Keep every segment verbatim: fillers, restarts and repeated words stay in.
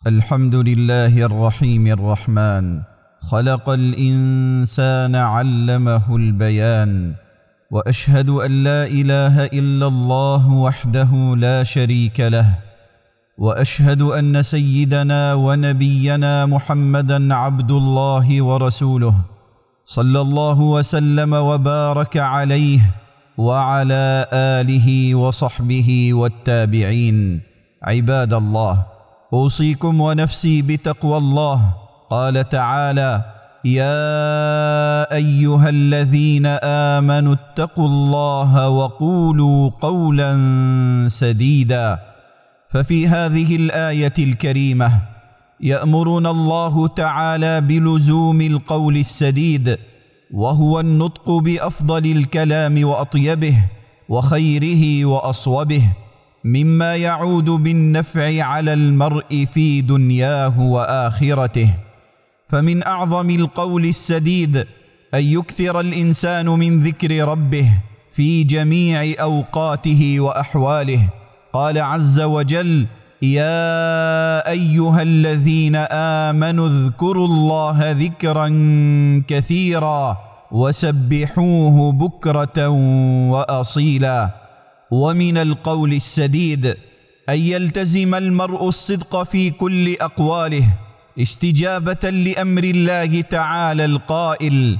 الحمد لله الرحيم الرحمن، خلق الإنسان علمه البيان، وأشهد أن لا إله إلا الله وحده لا شريك له، وأشهد أن سيدنا ونبينا محمدًا عبد الله ورسوله، صلى الله وسلم وبارك عليه وعلى آله وصحبه والتابعين. عباد الله، أوصيكم ونفسي بتقوى الله. قال تعالى: يا أيها الذين آمنوا اتقوا الله وقولوا قولا سديدا. ففي هذه الآية الكريمة يأمرنا الله تعالى بلزوم القول السديد، وهو النطق بأفضل الكلام وأطيبه وخيره وأصوبه، مما يعود بالنفع على المرء في دنياه وآخرته. فمن أعظم القول السديد أن يكثر الإنسان من ذكر ربه في جميع أوقاته وأحواله. قال عز وجل: يا أيها الذين آمنوا اذكروا الله ذكرا كثيرا وسبحوه بكرة وأصيلا. ومن القول السديد أن يلتزم المرء الصدق في كل أقواله، استجابة لأمر الله تعالى القائل: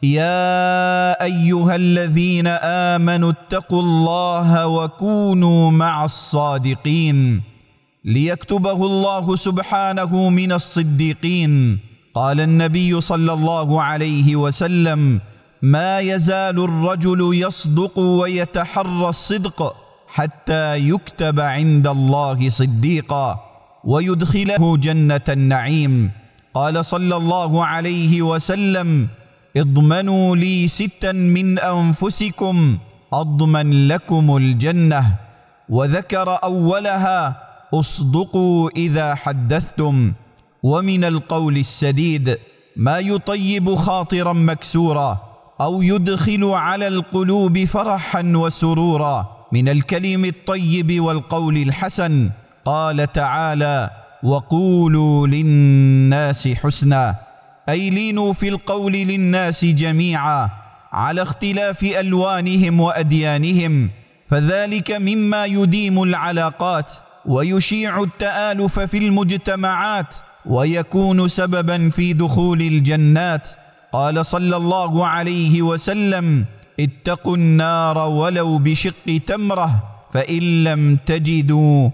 يا أيها الذين آمنوا اتقوا الله وكونوا مع الصادقين، ليكتبه الله سبحانه من الصديقين. قال النبي صلى الله عليه وسلم: ما يزال الرجل يصدق ويتحرى الصدق حتى يكتب عند الله صديقا ويدخله جنة النعيم. قال صلى الله عليه وسلم: اضمنوا لي ستا من أنفسكم أضمن لكم الجنة. وذكر أولها: اصدقوا إذا حدثتم. ومن القول السديد ما يطيب خاطرا مكسورا أو يدخل على القلوب فرحا وسرورا من الكلم الطيب والقول الحسن. قال تعالى: وقولوا للناس حسنا، أي لينوا في القول للناس جميعا على اختلاف ألوانهم وأديانهم، فذلك مما يديم العلاقات ويشيع التآلف في المجتمعات ويكون سببا في دخول الجنات. قال صلى الله عليه وسلم: اتقوا النار ولو بشق تمرة، فإن لم تجدوا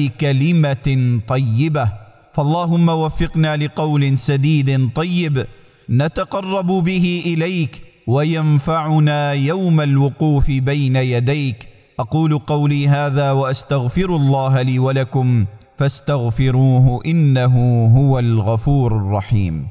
فبكلمة طيبة. فاللهم وفقنا لقول سديد طيب نتقرب به إليك وينفعنا يوم الوقوف بين يديك. أقول قولي هذا وأستغفر الله لي ولكم، فاستغفروه إنه هو الغفور الرحيم.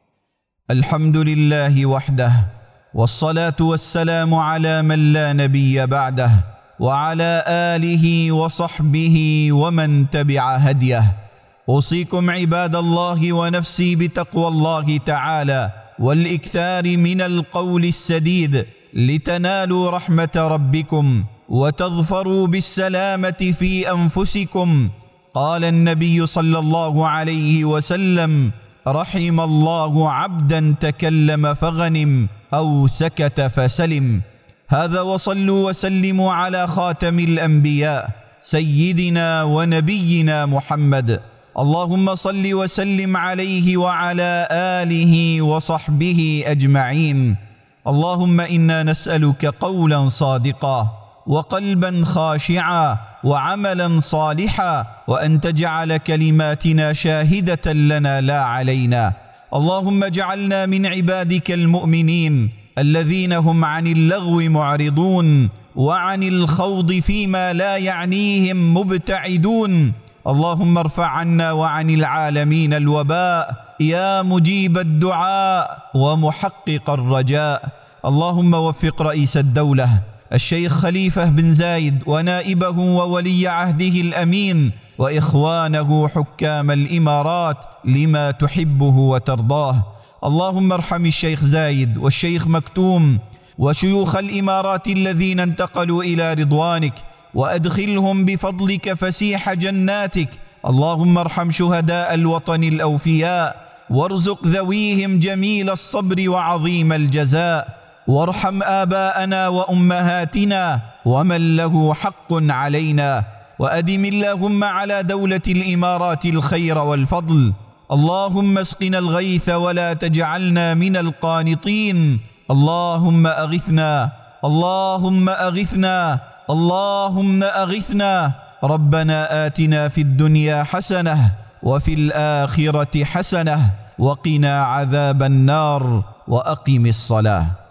الحمد لله وحده، والصلاة والسلام على من لا نبي بعده، وعلى آله وصحبه ومن تبع هديه. أوصيكم عباد الله ونفسي بتقوى الله تعالى والإكثار من القول السديد لتنالوا رحمة ربكم وتظفروا بالسلامة في أنفسكم. قال النبي صلى الله عليه وسلم: رحم الله عبدا تكلم فغنم أو سكت فسلم. هذا وصلوا وسلموا على خاتم الأنبياء سيدنا ونبينا محمد. اللهم صل وسلم عليه وعلى آله وصحبه أجمعين. اللهم إنا نسألك قولا صادقا وقلبا خاشعا وعملا صالحا، وأن تجعل كلماتنا شاهدة لنا لا علينا. اللهم اجعلنا من عبادك المؤمنين الذين هم عن اللغو معرضون وعن الخوض فيما لا يعنيهم مبتعدون. اللهم ارفع عنا وعن العالمين الوباء يا مجيب الدعاء ومحقق الرجاء. اللهم وفق رئيس الدولة الشيخ خليفة بن زايد ونائبه وولي عهده الأمين وإخوانه حكام الإمارات لما تحبه وترضاه. اللهم ارحم الشيخ زايد والشيخ مكتوم وشيوخ الإمارات الذين انتقلوا إلى رضوانك، وأدخلهم بفضلك فسيح جناتك اللهم ارحم شهداء الوطن الأوفياء، وارزق ذويهم جميل الصبر وعظيم الجزاء، وارحم آباءنا وأمهاتنا ومن له حق علينا، وأدم اللهم على دولة الإمارات الخير والفضل. اللهم اسقنا الغيث ولا تجعلنا من القانطين. اللهم أغثنا، اللهم أغثنا، اللهم أغثنا. ربنا آتنا في الدنيا حسنة وفي الآخرة حسنة وقنا عذاب النار، وأقم الصلاة.